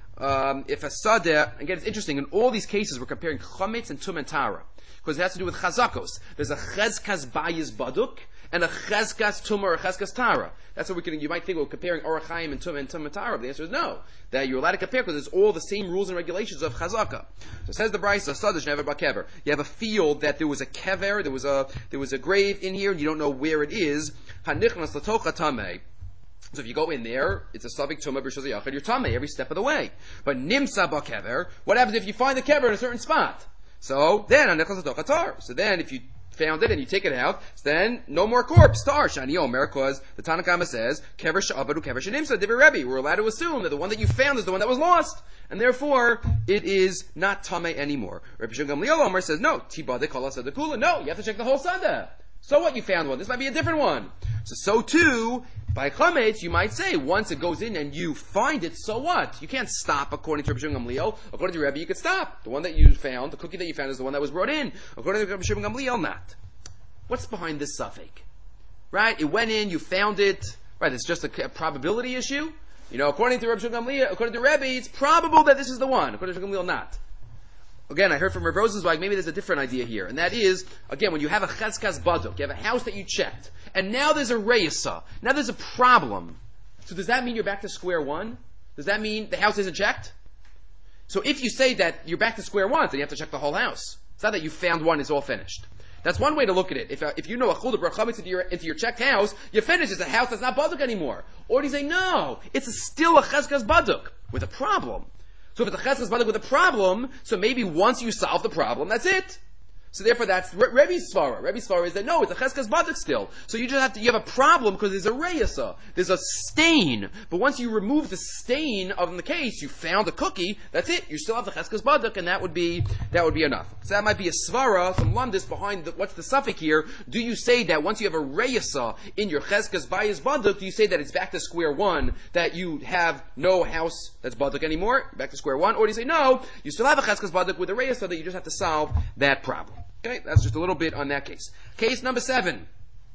Um, if a sadeh, again, it's interesting, in all these cases we're comparing chametz and tum and tara. Because it has to do with chazakos. There's a chezkas bayis baduk, and a chezkas tum or a chezkas tara. That's what we can, you might think we're comparing Orach Chaim and tum and tum and tara. But the answer is no. That you're allowed to compare because it's all the same rules and regulations of chazaka. So it says the Brisa, Sadash never bakever. You have a field that there was a kever, there was a, there was a grave in here, and you don't know where it is. Hanichnas latocha tameh. So if you go in there, it's a Savik Tumah B'Rishus HaYachid, you're Tameh every step of the way. But Nimsa Ba'kever, what happens if you find the kever in a certain spot? So then, so then if you found it and you take it out, then no more corpse. Star Shani Omer, because the Tanakhama says, Kever Sha'abadu Kever Shenimsa Divrei Rebbe. We're allowed to assume that the one that you found is the one that was lost. And therefore, it is not Tameh anymore. Rabbi Shimon Gamliel Omer says, no, Tibade Kol HaSadeh. No, you have to check the whole Sadeh. So what, you found one? This might be a different one. So, so too, by chametz, you might say, once it goes in and you find it, so what? You can't stop according to Rabbi Shimon Gamliel. According to Rebbe, you could stop. The one that you found, the cookie that you found is the one that was brought in. According to Rabbi Shimon Gamliel, not. What's behind this suffix? Right? It went in, you found it. Right, it's just a, a probability issue. You know, according to Rabbi Shimon Gamliel, according to Rebbe, it's probable that this is the one. According to Rabbi Gamliel, not. Again, I heard from Rav Rosenzweig, maybe there's a different idea here. And that is, again, when you have a chezkas baduk, you have a house that you checked, and now there's a reisa, now there's a problem. So does that mean you're back to square one? Does that mean the house isn't checked? So if you say that you're back to square one, then you have to check the whole house. It's not that you found one, it's all finished. That's one way to look at it. If uh, if you know a chulda brachamit into your into your checked house, you're finished. It's a house that's not baduk anymore. Or do you say no? It's a, still a cheskas baduk with a problem. So if it's a cheskas baduk with a problem, so maybe once you solve the problem, that's it. So therefore, that's Re- Rebbe's svara. Rebbe's svara is that no, it's a cheskas baduk still. So you just have to you have a problem because there's a reyasa, there's a stain. But once you remove the stain of the case, you found a cookie. That's it. You still have the cheskas baduk, and that would be that would be enough. So that might be a svara, some landis behind the, what's the suffix here. Do you say that once you have a reyasa in your cheskas bayis baduk, do you say that it's back to square one, that you have no house that's baduk anymore, back to square one, or do you say no, you still have a cheskas baduk with a reyasa that you just have to solve that problem? Okay, that's just a little bit on that case. Case number seven.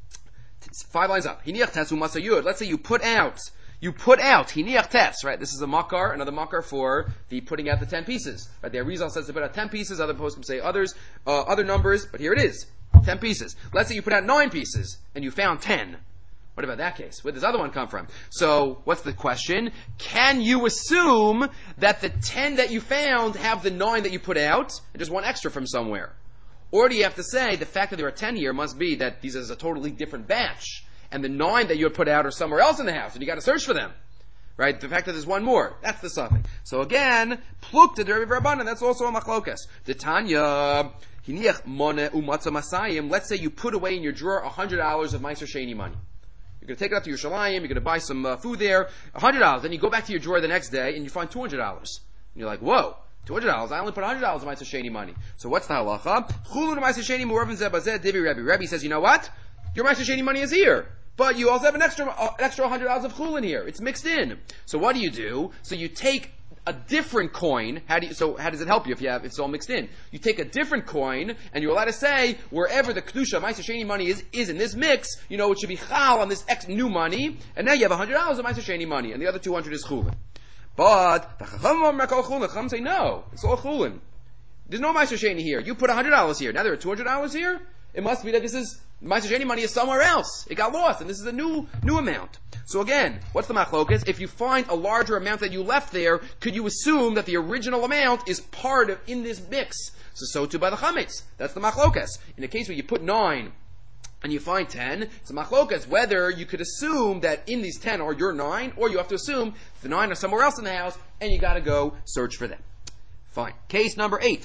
Five lines up. Hiniach tes umasa yud. Let's say you put out, you put out, hiniach tes, right? This is a makar, another makar for the putting out the ten pieces. Right, the Arizal says to put out ten pieces, other poskim say others, uh, other numbers, but here it is. Ten pieces. Let's say you put out nine pieces, and you found ten. What about that case? Where does this other one come from? So, what's the question? Can you assume that the ten that you found have the nine that you put out, and just one extra from somewhere? Or do you have to say the fact that there are ten here must be that these is a totally different batch, and the nine that you had put out are somewhere else in the house, and you got to search for them, right? The fact that there's one more, that's the suffix. So again, pluk to Derby Rabbanan, that's also a machlokas. The Tanya, hiniach mone umatza masayim. Let's say you put away in your drawer a hundred dollars of Meiser Sheni money. You're going to take it up to Yerushalayim, you're going to buy some uh, food there, a hundred dollars. Then you go back to your drawer the next day and you find two hundred dollars. And you're like, whoa. Two hundred dollars. I only put a hundred dollars of Meiser Sheni money. So what's the halacha? Chulun Meiser Sheni mu'arvin zebazeh divi Rebbe. Rebbe says, you know what? Your Meiser Sheni money is here, but you also have an extra uh, an extra hundred dollars of chulun here. It's mixed in. So what do you do? So you take a different coin. How do you? So how does it help you if you have if it's all mixed in? You take a different coin, and you're allowed to say wherever the kedusha Meiser Sheni money is is in this mix, you know it should be chal on this ex new money, and now you have a hundred dollars of Meiser Sheni money, and the other two hundred is chulun. But the Chacham say no, it's all chulin. There's no Meiser Sheni here. You put a hundred dollars here. Now there are two hundred dollars here. It must be that this is Meiser Sheni money is somewhere else. It got lost, and this is a new new amount. So again, what's the machlokas? If you find a larger amount that you left there, could you assume that the original amount is part of in this mix? So so too by the chametz. That's the machlokas. In the case where you put nine and you find ten, it's a machlokas whether you could assume that in these ten are your nine, or you have to assume the nine are somewhere else in the house, and you gotta go search for them. Fine. Case number eight.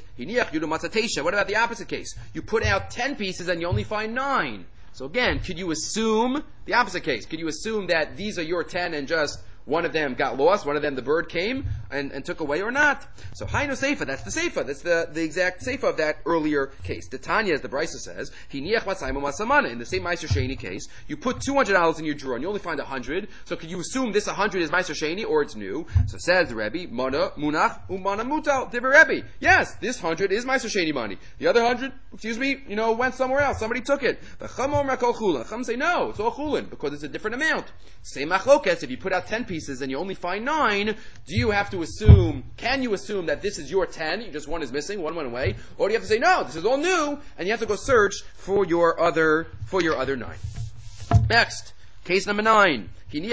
What about the opposite case? You put out ten pieces and you only find nine. So again, could you assume the opposite case? Could you assume that these are your ten and just one of them got lost, one of them the bird came and, and took away or not? So Hainu Seifa, that's the Seifa, that's the, the exact Seifa of that earlier case. The Tanya, as the Brisa says, Hiniach Masayim Masamana. In the same Meiser Sheni case, you put two hundred dollars in your drawer and you only find one hundred, so can you assume this one hundred is Meiser Sheni or it's new? So says the Rebbe, Mana Munach Umana Mutal, Diver Rebbe. Yes, this one hundred is Meiser Sheni money. The other one hundred, excuse me, you know, went somewhere else. Somebody took it. The Chamom Rakol Chulin. Chum say no, it's all Chulin, because it's a different amount. Same Machlokas, if you put out ten pieces and you only find nine, do you have to assume, can you assume that this is your ten, you just one is missing, one went away, or do you have to say, no, this is all new, and you have to go search for your other, for your other nine. Next, case number nine.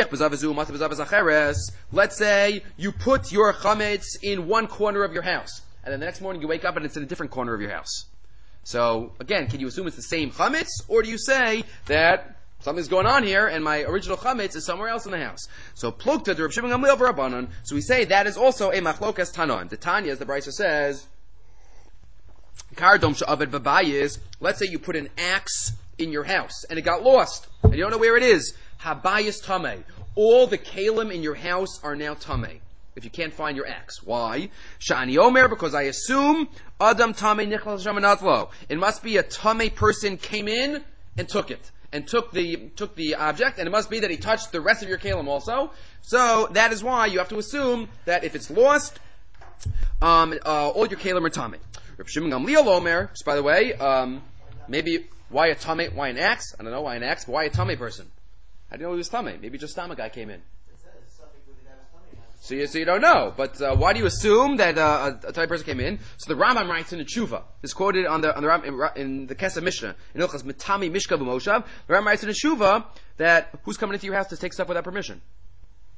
Let's say you put your chametz in one corner of your house, and then the next morning you wake up and it's in a different corner of your house. So, again, can you assume it's the same chametz, or do you say that something's going on here, and my original chametz is somewhere else in the house? So plukta the Reb Shimon Gamliel v'Rabbanan. So we say that is also a machlokas tanon. The Tanya, as the Brisa says, kardom she'aved b'bayis. Let's say you put an axe in your house and it got lost, and you don't know where it is. Habayis tamei. All the kalim in your house are now tamei if you can't find your axe. Why? Sha'ani omer, because I assume adam tamei nichlas shamanatlo. It must be a tamei person came in and took it. And took the took the object, and it must be that he touched the rest of your kalim also. So that is why you have to assume that if it's lost, um, uh, all your kalim are tamei. Reb Shimon Gamliel Omer, just by the way, um, maybe why a tamei, why an axe? I don't know why an axe, but why a tamei person? How do you know he was tamei? Maybe just Tama guy came in. So you, so you don't know, but uh, why do you assume that uh, a, a tamei person came in? So the Rambam writes in the Tshuva. It's quoted on the on the Ram, in, in the Kesef Mishnah in Ilchas Mitami Mishka B'Moshav. The Rambam writes in the Tshuva that who's coming into your house to take stuff without permission?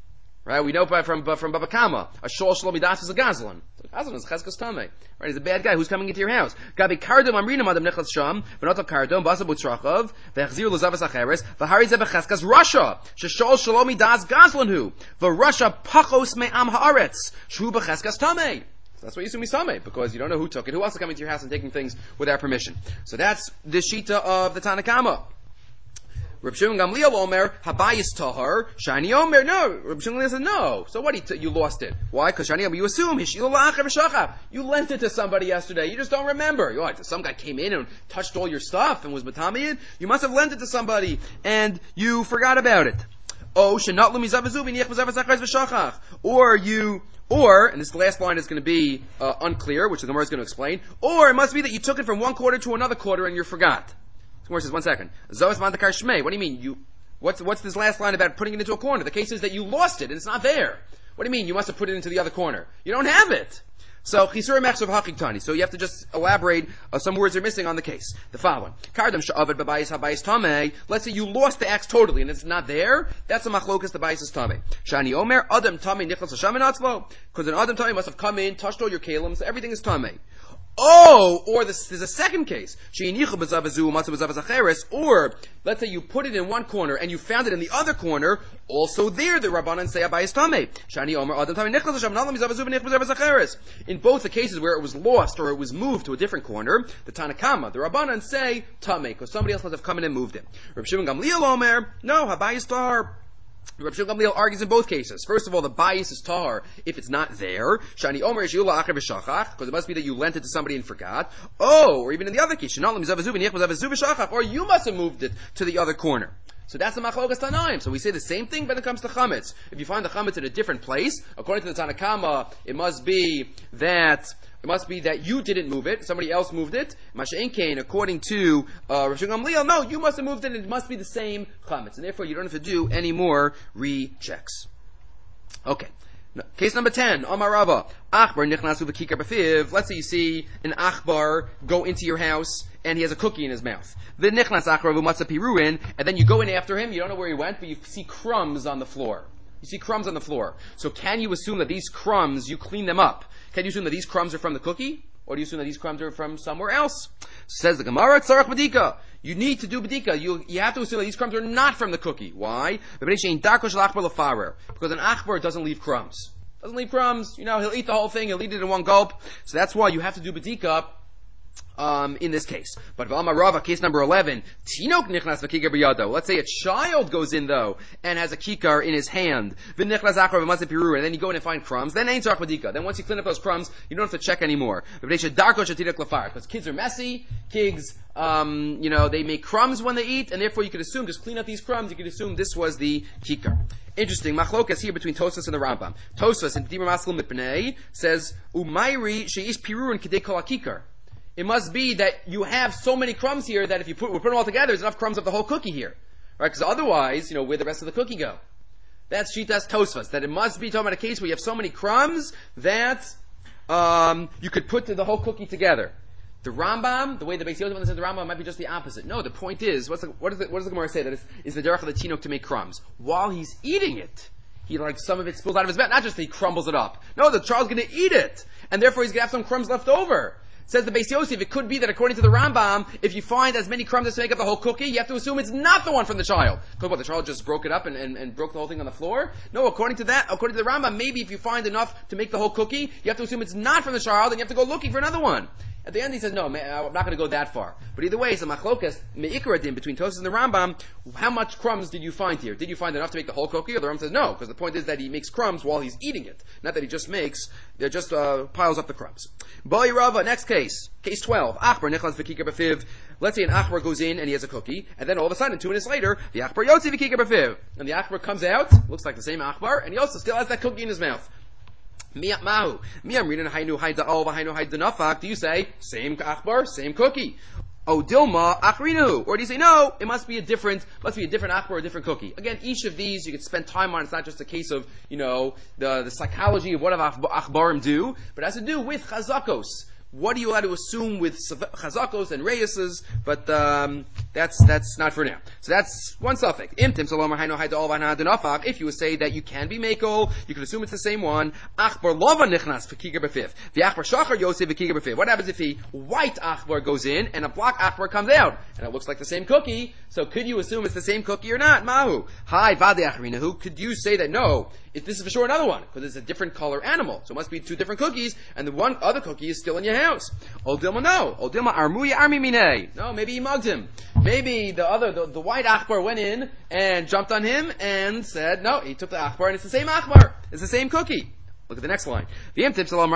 Right? We know by, from from Baba Kama, a shol shlomi das is a gazlan. So gazlan is cheskas tamei. Right? He's a bad guy who's coming into your house. Gabi kardom amrina madam nechlas sham, v'notav kardom basa butzrachov, v'echzir l'zavas acheres, v'hari ze b'cheskas Russia, sheshol shlomi das gazlan hu, v'Russia pachos me'am haaretz, shu b'cheskas tamei. That's why you assume he's tamei, because you don't know who took it. Who else is coming to your house and taking things without permission? So that's the shita of the Tanakama. Reb Shimon Gamliel Omer, Habayis Tahar, Shani Omer, no. Reb Shimon Gamliel said, no. So what, he t- you lost it. Why? Because Shani Omer, you assume, you lent it to somebody yesterday, you just don't remember. You're like, some guy came in and touched all your stuff and was Matamiyin. You must have lent it to somebody, and you forgot about it. Oh, or you, or, and this last line is going to be uh, unclear, which the Gemara is going to explain, or it must be that you took it from one quarter to another quarter and you forgot. The Gemara says, one second. Zoas Mandakar Shmei. What do you mean? You, what's, what's this last line about putting it into a corner? The case is that you lost it and it's not there. What do you mean? You must have put it into the other corner. You don't have it. So, Chisur Mechsav Hachiktani. So you have to just elaborate, uh, some words are missing on the case. The following. Kardam Sha'avad Babayis Habayis Tameh. Let's say you lost the axe totally and it's not there. That's a machlokas, the Bayis is Tameh. Shani Omer, Adam Tameh Nichlas Hashem Atzlo. Because an Adam Tameh must have come in, touched all your kalim, so everything is Tameh. Oh, or this, there's a second case. Or, let's say you put it in one corner and you found it in the other corner, also there the Rabbanan say Abayis Tameh. In both the cases where it was lost or it was moved to a different corner, the Tanakama, the Rabbanan say Tameh, because somebody else must have come in and moved it. Reb Shimon Gamliel Omer, no, Habayis Tahar. Reb Shimon Gamliel argues in both cases. First of all, the bias is tahar if it's not there. Shani Omer Yeshua Acher B'Shachach, because it must be that you lent it to somebody and forgot. Oh, or even in the other case, or you must have moved it to the other corner. So that's the machlokas tanaim. So we say the same thing when it comes to chametz. If you find the chametz in a different place, according to the Tanakama, it must be that it must be that you didn't move it, somebody else moved it. Masha'en Kain, according to uh, Rav Shimon Gamliel, no, you must have moved it, and it must be the same chametz, and therefore you don't have to do any more rechecks. Okay. No, case number ten, Omar Rava. Achbar nichnasu v'kikar b'fiv. Let's say you see an achbar go into your house, and he has a cookie in his mouth. The nichnas achbar v'matzah piruin, and then you go in after him, you don't know where he went, but you see crumbs on the floor. You see crumbs on the floor. So can you assume that these crumbs, you clean them up? Can you assume that these crumbs are from the cookie? Or do you assume that these crumbs are from somewhere else? Says the Gemara, tzarach b'dika. You need to do b'dika. You, you have to assume that these crumbs are not from the cookie. Why? Because an achbar doesn't leave crumbs. Doesn't leave crumbs. You know, he'll eat the whole thing, he'll eat it in one gulp. So that's why you have to do b'dika Um, in this case. But Valma Rava, case number eleven, Tinok nichnas v'kikar b'yado. Let's say a child goes in though, and has a kikar in his hand. V'nichnas achar v'matzah pirur, and then you go in and find crumbs, then ain't tzarach b'dika. Then once you clean up those crumbs, you don't have to check anymore. Because kids are messy, kids, um, you know, they make crumbs when they eat, and therefore you could assume, just clean up these crumbs, you could assume this was the kikar. Interesting, machlokas here between Tosfos and the Rambam. Tosfos in Dibur Maskil Mipnei says, Umayri sheish pirur kidei kol hakikar. It must be that you have so many crumbs here that if you put, we put them all together, there's enough crumbs of the whole cookie here. Right? Because otherwise, you know, where'd the rest of the cookie go? That's Shitas Tosfos. That it must be talking about a case where you have so many crumbs that, um, you could put the whole cookie together. The Rambam, the way the Beis Yosef understands the Rambam might be just the opposite. No, the point is, what's the, what, is the, what does the Gemara say? That is, is the derech of the tinok to make crumbs. While he's eating it, he like, some of it spills out of his mouth. Not just that he crumbles it up. No, the child's gonna eat it. And therefore he's gonna have some crumbs left over. Says the Beis Yosef, it could be that according to the Rambam, if you find as many crumbs as to make up the whole cookie, you have to assume it's not the one from the child. Because what, the child just broke it up and, and, and broke the whole thing on the floor? No, according to that, according to the Rambam, maybe if you find enough to make the whole cookie, you have to assume it's not from the child, and you have to go looking for another one. At the end he says, no, I'm not going to go that far. But either way, it's a machlokas, me'ikaradim, between Tosfos and the Rambam, how much crumbs did you find here? Did you find enough to make the whole cookie? Or the Rambam says, no, because the point is that he makes crumbs while he's eating it. Not that he just makes, they're just, uh, piles up the crumbs. Boi Rava, next case. Case twelve. Achbar nechlas v'kikar b'fiv. Let's say an achbar goes in and he has a cookie, and then all of a sudden, two minutes later, the achbar yotzi v'kikar b'fiv. And the achbar comes out, looks like the same achbar, and he also still has that cookie in his mouth. Miyat mahu. Miyam reading hainu haid da'ol v'hainu haid da'nafak. Do you say, same achbar, same cookie? Oh, Dilma achrinu. Or do you say, no, it must be a different, must be a different achbar, a different cookie? Again, each of these you could spend time on. It's not just a case of, you know, the, the psychology of what achbarim do, but it has to do with chazakos. what are you allowed to assume with chazakos and reyuses? But um, that's that's not for now. So that's one suffix. If you would say that you can be makel, you can assume it's the same one. Achbar lova nichnas v'kiger b'fiv. V'achbar shachar yosef v'kiger b'fiv. What happens if the white achbar goes in and a black achbar comes out, and it looks like the same cookie? So could you assume it's the same cookie or not? Mahu. Hi vade achrinahu. Could you say that no? If this is for sure another one, because it's a different color animal, so it must be two different cookies, and the one other cookie is still in your house. Old Dilma, no. Old Dilma armuya armi mine. No, maybe he mugged him. Maybe the other, the, the white achbar went in and jumped on him and said, no, he took the achbar and it's the same achbar. It's the same cookie. Look at the next line. And if you want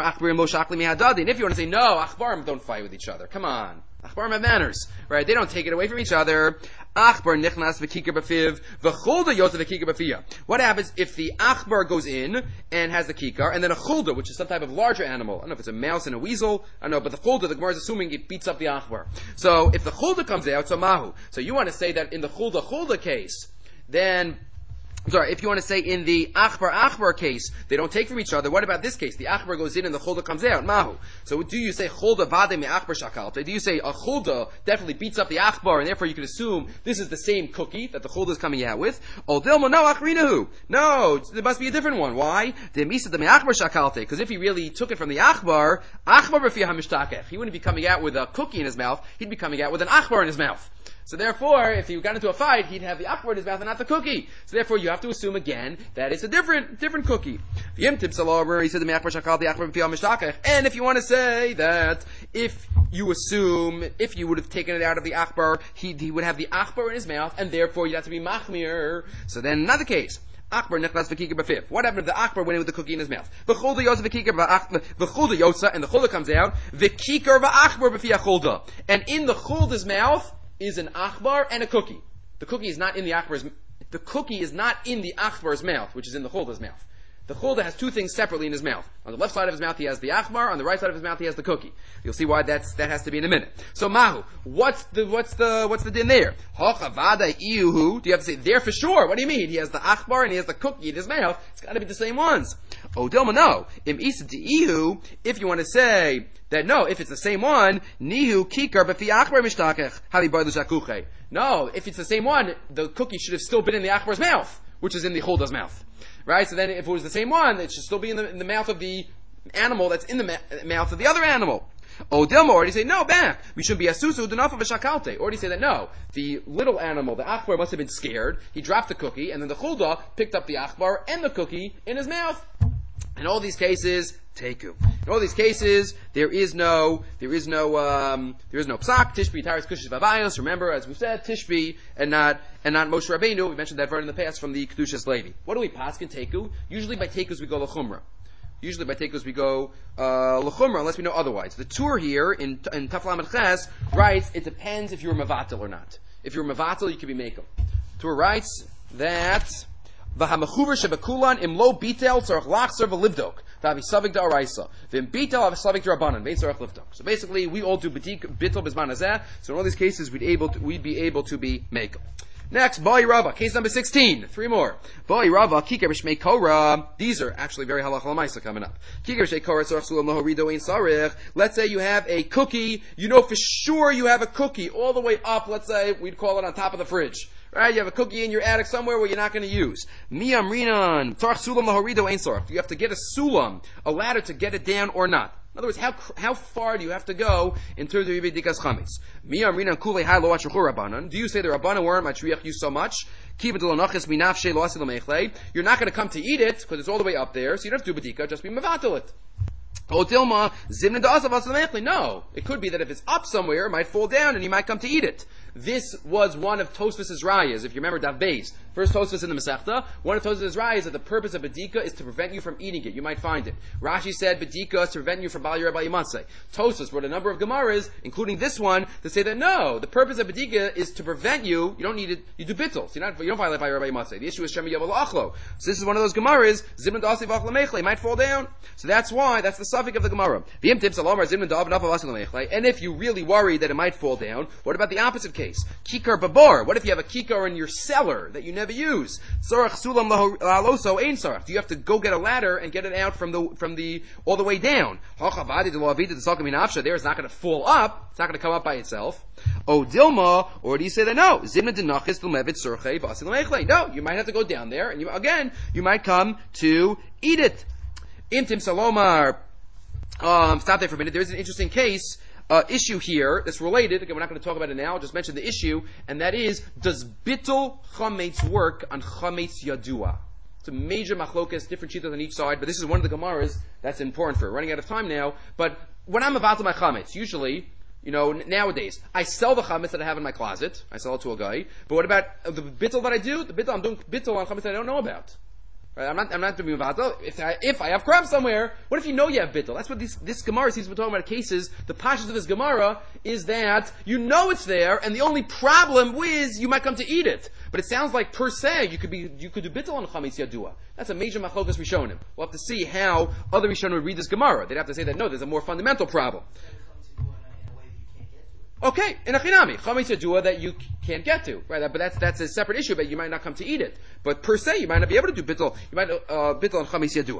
to say, no, achbarim don't fight with each other. Come on. Achbarim have manners. Right? They don't take it away from each other. Achbar nichnas v'kikar b'fiv v'chulda yotza v'kikar b'fiyah. What happens if the achbar goes in and has the kikar, and then a chulda, which is some type of larger animal. I don't know if it's a mouse and a weasel. I don't know, but the chulda, the Gemara is assuming it beats up the achbar. So if the chulda comes out, so mahu. So you want to say that in the chulda chulda case, then Sorry, if you want to say in the achbar achbar case, they don't take from each other. What about this case? The achbar goes in and the chulda comes out. Mahu. So do you say chulda vade me achbar shakalte? Do you say a chulda definitely beats up the achbar, and therefore you can assume this is the same cookie that the chulda is coming out with? Ol dilma no achrinahu. No, there must be a different one. Why? De misa de me achbar shakalte. Because if he really took it from the achbar, achbar b'fiyah hamishtakech. He wouldn't be coming out with a cookie in his mouth. He'd be coming out with an achbar in his mouth. So therefore, if he got into a fight, he'd have the achbar in his mouth and not the cookie. So therefore, you have to assume again that it's a different, different cookie. He said the and if you want to say that if you assume, if you would have taken it out of the achbar, he, he would have the achbar in his mouth, and therefore you'd have to be machmir. So then, another case. Akbar nechlas v'kikar b'fiv. What happened if the akbar went in with the cookie in his mouth? V'chulda yotza v'kikar v'chulda yotza, and the chulda comes out. V'kikar v'achbar b'fiyah chulda. And in the chulda's mouth is an achbar and a cookie. The cookie is not in the achbar's. The cookie is not in the achbar's mouth, which is in the chulda's mouth. The chulda has two things separately in his mouth. On the left side of his mouth, he has the achbar. On the right side of his mouth, he has the cookie. You'll see why that's, that has to be in a minute. So mahu, what's the what's the what's the din there? Hochavada iuhu. Do you have to say there for sure? What do you mean? He has the achbar and he has the cookie in his mouth. It's got to be the same ones. Oh, Dilma, no. Im isa ihu. If you want to say that no, if it's the same one, nihu kikar b'fi achbar mishtakech hali bar l'shakuche. No, if it's the same one, the cookie should have still been in the achbar's mouth, which is in the chulda's mouth. Right? So then if it was the same one, it should still be in the, in the mouth of the animal that's in the ma- mouth of the other animal. Oh, Dilma, already say, no, back. We should be asusu d'naf of a shakalte. Already say that, no. The little animal, the achbar, must have been scared. He dropped the cookie, and then the chulda picked up the achbar and the cookie in his mouth. In all these cases, teku. In all these cases, there is no, there is no, um, there is no psak, tishbi, taris, kushis, babayos. Remember, as we've said, tishbi, and not, and not Moshe Rabbeinu. We mentioned that word in the past from the Kedushas Levi. What do we paskin teku? Usually by tekus we go lechumra. Usually by tekus we go, uh, lechumra, unless we know otherwise. The Tur here, in, in Taflam Ches, writes, it depends if you're mavatel or not. If you're mavatel, you can be mekel. Tur writes that, V'hamachuver shebekulan im lo bitel tzarach lachzer v'livdok v'avisavik da'araisa v'im bitel avisavik d'rabanan v'etzarach livdok. So basically, we all do bitel b'zman hazeh. So in all these cases, we'd able to, we'd be able to be mekel. Next, Boi Rava, case number sixteen. Three more. Boi Rava, Kikar B'Shmei Korah. These are actually very halacha l'maisa coming up. Kikar B'Shmei Korah, Tzorach Sulam Loho Rido Ein Sarich. Let's say you have a cookie. You know for sure you have a cookie all the way up. Let's say we'd call it on top of the fridge. Right? You have a cookie in your attic somewhere where you're not going to use. Miyam Rinan, Tzorach Sulam Loho Rido Ein Sarich. You have to get a sulam, a ladder to get it down or not. In other words, how how far do you have to go in terms of B'dikas Chametz? Miyam Rinan Kulei Hai Lo Achruchu Rabbanan. Do you say the Rabbanan weren't matriach you so much? You're not going to come to eat it because it's all the way up there, so you don't have to do B'dika, just be Mevatel it. No, it could be that if it's up somewhere, it might fall down and you might come to eat it. This was one of Tosfos' rayas, if you remember Dav Beis. First Tosfos in the Masechta, one of Tosfos' rayas that the purpose of B'dika is to prevent you from eating it. You might find it. Rashi said B'dika is to prevent you from Bal Yereh Bal Yimatzeh. Tosfos wrote a number of Gemaras, including this one, to say that no, the purpose of B'dika is to prevent you, you don't need it, you do bittles. You're not, you don't violate Bal Yereh Bal Yimatzeh. The issue is Shem Yavel Achlo. So this is one of those Gemaras, Zimna Dasi Vach Lamechle, might fall down. So that's why, that's the suffix of the Gemara. And if you really worry that it might fall down, what about the opposite case? case. Kikar babor. What if you have a kikar in your cellar that you never use? Sarach sulam laloso ein sarach. Do you have to go get a ladder and get it out from the from the all the way down? There it's not going to fall up. It's not going to come up by itself. Oh Dilma, or do you say that no? Zimna denachis l'mevet surchei v'asil mechlei. No, you might have to go down there, and you, again, you might come to eat it. Imtim salomar. Um, stop there for a minute. There is an interesting case. Uh, issue here that's related. Again, we're not going to talk about it now. I'll just mention the issue, and that is: does bittul chametz work on chametz yadua? It's a major machlokas, different shitas on each side, but this is one of the gemaras that's important for. We're running out of time now, but when I'm about to my chametz, usually, you know, nowadays, I sell the chametz that I have in my closet. I sell it to a guy. But what about the bittul that I do? The bittul I'm doing bittul on chametz that I don't know about. Right? I'm not, I'm not doing vata. If I, if I have crumbs somewhere, what if you know you have bittul? That's what this, this Gemara seems to be talking about cases. The pashas of this Gemara is that you know it's there, and the only problem is you might come to eat it. But it sounds like per se, you could be, you could do bittul on chametz yadua. That's a major machlokas rishonim. We'll have to see how other rishonim would read this Gemara. They'd have to say that no, there's a more fundamental problem. Okay, in a chinami, chametz yadua that you can't get to, right? But that's that's a separate issue. But you might not come to eat it. But per se, you might not be able to do bittul. You might uh, bittul on chametz yadua.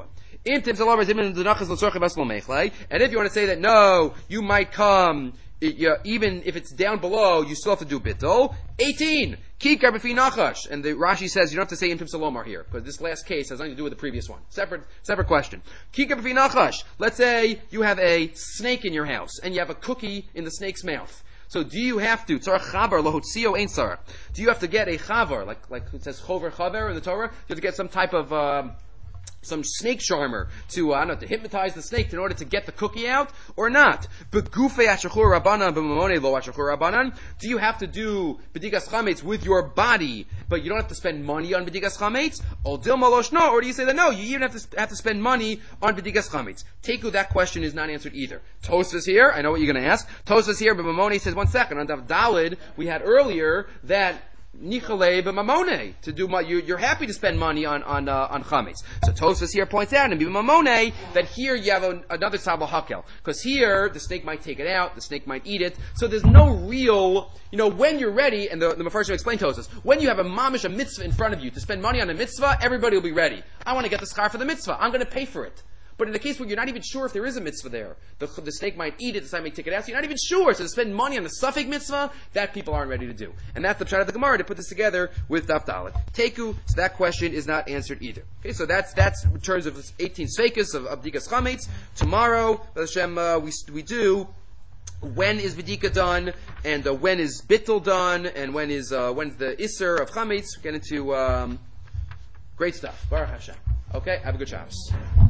And if you want to say that no, you might come. It, you, even if it's down below, you still have to do bittul. eighteen. Kikar b'fi nachash. And the Rashi says you don't have to say imtim salomar here, because this last case has nothing to do with the previous one. Separate, separate question. Kikar b'fi nachash. Let's say you have a snake in your house, and you have a cookie in the snake's mouth. So do you have to, tzarach chavar lohotzio ein tzarach. Do you have to get a chavar, like, like it says chover chaver in the Torah? Do you have to get some type of, um, some snake charmer to, uh, I don't know, to hypnotize the snake in order to get the cookie out, or not? Begufei ashachur rabbanan b'mamone lo ashachur rabbanan. Do you have to do b'digas chametz with your body, but you don't have to spend money on b'digas chametz? Ol dil malosh no, or do you say that no, you even have to have to spend money on b'digas chametz? Teku, that question is not answered either. Tosfos here, I know what you're going to ask. Tosfos here, but Mamone says, one second, on Dav Dalid, we had earlier that Nichale b'mamone, to do you, you're happy to spend money on on uh, on chametz. So Tosfos here points out in b'mamone that here you have a, another tzabel hakel, because here the snake might take it out, the snake might eat it. So there's no real, you know, when you're ready. And the the Mefarshim explained Tosfos, when you have a mamish a mitzvah in front of you to spend money on a mitzvah, everybody will be ready. I want to get the schar for the mitzvah. I'm going to pay for it. But in the case where you're not even sure if there is a mitzvah there, the, the snake might eat it, the snake might take it out, so you're not even sure. So to spend money on the suffix mitzvah, that people aren't ready to do. And that's the pshat of the Gemara, to put this together with Daf Dalet. Teku, so that question is not answered either. Okay, so that's that's in terms of eighteen sveikas of Abdikas Chametz. Tomorrow, Hashem, uh, we we do when is Vidika done, and uh, when is Bittul done, and when is uh, when's the Isser of Chametz. We get into um, great stuff. Baruch Hashem. Okay, have a good Shabbos.